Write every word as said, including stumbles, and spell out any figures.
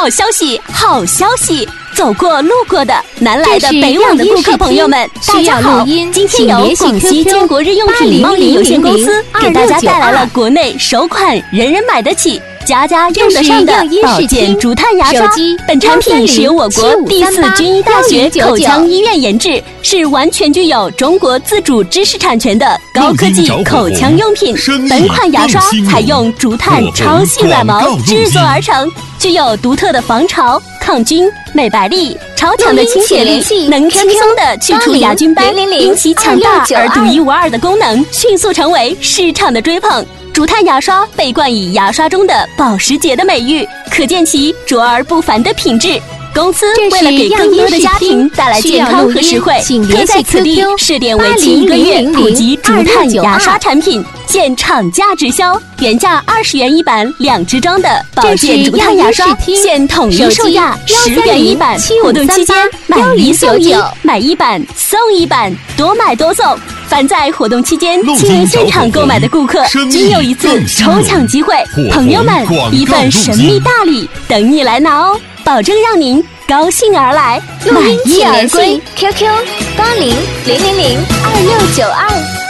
好消息，好消息！走过路过的南来的北往的顾客朋友们，大家好！今天由广西建国日用品贸易有限公司给大家带来了国内首款人人买得起、家家用得上的保健竹炭牙刷。本产品是由我国第四军医大学口腔医院研制，是完全具有中国自主知识产权的高科技口腔用品。本款牙刷采用竹炭超细软毛制作而成，具有独特的防潮、抗菌、美白力，超强的清洁力，能轻松的去除牙菌斑，因其强大而独一无二的功能，迅速成为市场的追捧。竹炭牙刷被冠以牙刷中的保时捷的美誉，可见其卓而不凡的品质。公司为了给更多的家庭带来健康和实惠，特在此地试点为期一个月普及竹炭牙刷产品，现厂价直销，原价二十元一板两支装的保健竹炭牙刷，现统一售价十元一板。活动期间买一送一，买一板送一板，多买多送。凡在活动期间亲临现场购买的顾客，均有一次抽奖机会。朋友们，一份神秘大礼等你来拿哦！保证让您高兴而来，满意而归。 Q Q 八零零零零二六九二。